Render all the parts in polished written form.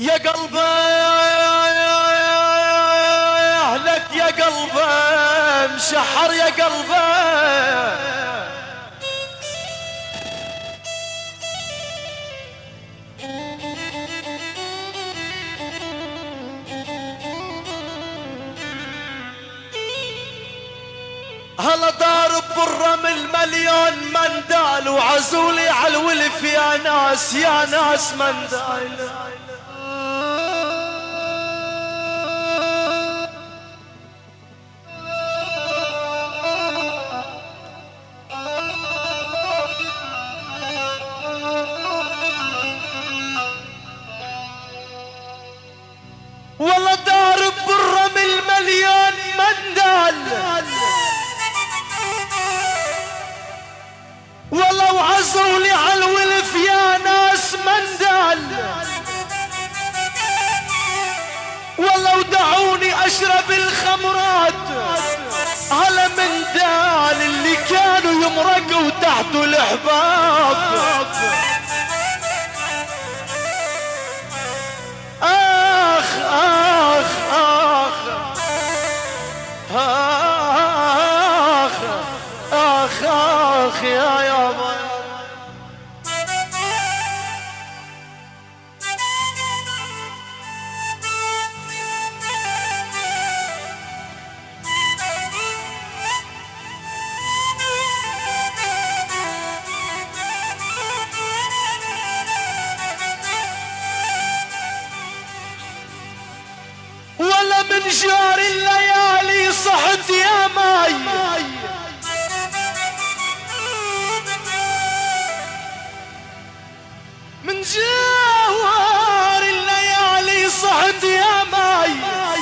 يا قلبي اهلك يا قلبي مشحر يا قلبي هلا ضارب بالرمل مليون مندال وعزولي على الولف يا ناس يا ناس مندال والله ضارب بالرمل مليون مندال والله وعزولي على الولف يا ناس مندال والله ودعوني اشرب الخمرات على مندال اللي كانوا يمرقوا تحت الاحباب اخ اخ اخ اخ اخ اخ يا يابا ولا من جار الليالي صحت يا ماي من جوار الليالي صحت يا ماي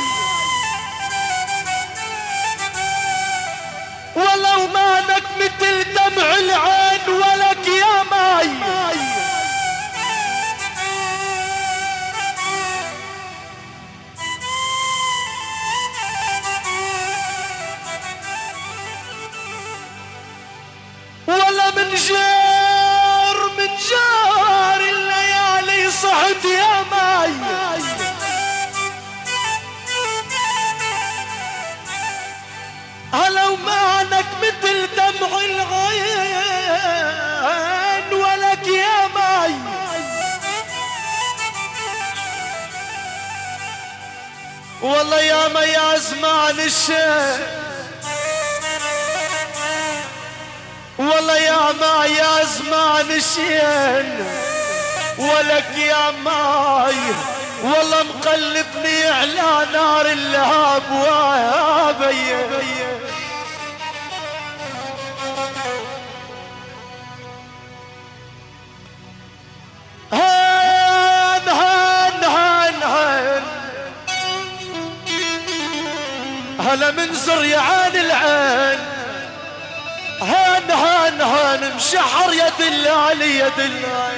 ولو مالك مثل دمع العين ولك يا ماي ولا من جار الليالي صحت يا ماي هلو معنك مثل دمع العين ولك يا ماي والله يا ما يا زمان الشيء والله يا ما يا زمان الشين ولك يا ماي والله مقلبني على نار اللهب ويا بي هان هان هان هان هلا من زريعان العين هان هان هان مشحر يد الله يد الله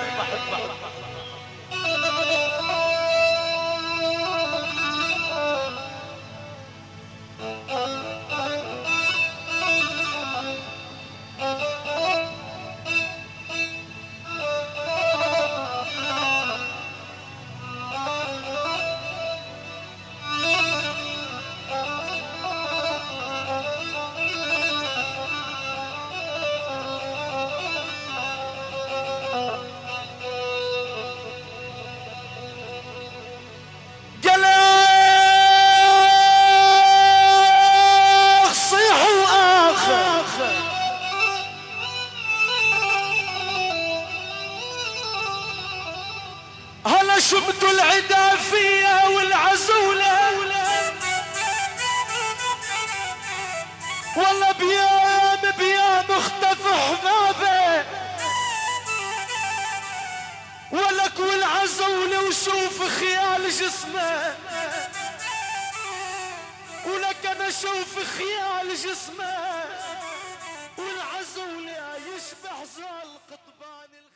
شبت العدا فيا والعزولة والله بيام اختفى حبابه ولك والعزولة وشوف خيال جسمه ولك انا شوف خيال جسمه والعزولة يشبه زال قطبان